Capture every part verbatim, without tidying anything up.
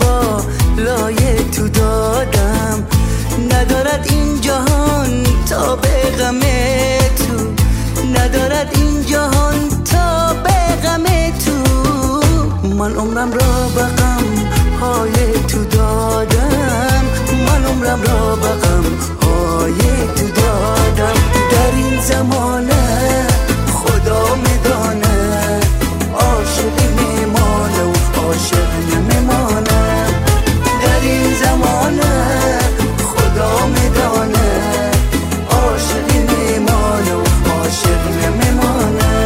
با لایه تو دادم، ندارد این جهان تا به غم تو، ندارد این جهان تا به غم تو. من عمرم را به غم های تو دادم، من عمرم را به غم های تو دادم. در این زمانه خدا میدانه عاشق میمانه و عاشق نمیمانه. در این زمانه خدا میدانه عاشق میمانه و عاشق نمیمانه.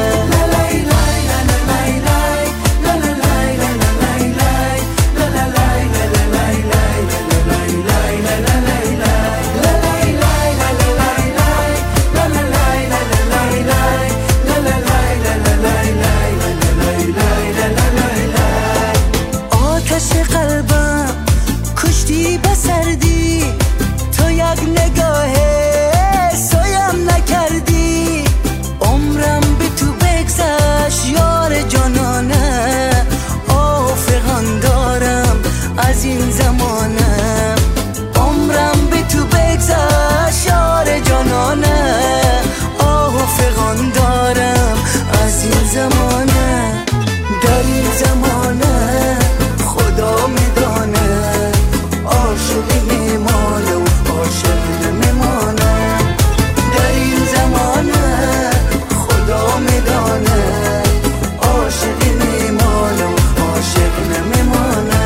کشتی به سردی تو یک نگاه سویم نکردی، عمرم به تو بگذشت یار جانانه. آه فغان دارم از این زمانه، عمرم به تو بگذشت یار جانانه. آه فغان دارم از این زمانه. در این زمانه خدا میدانه عاشق میمانه و عاشق نمیمانه. در این زمانه خدا میدانه عاشق میمانه و عاشق نمیمانه.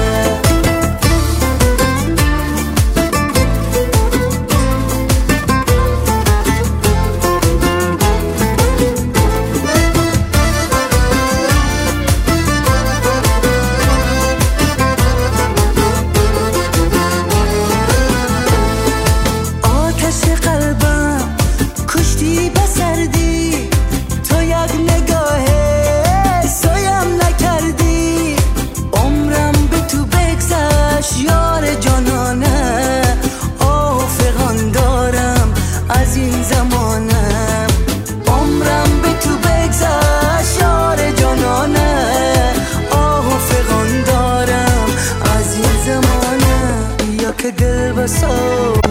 کشتی به سردی تو یک نگاه سویم نکردی، عمرم به تو بگذشت یار جانانه. آه فغان دارم از این زمانه، عمرم به تو بگذشت یار جانانه. آه فغان دارم از این زمانه. یا که دل بسا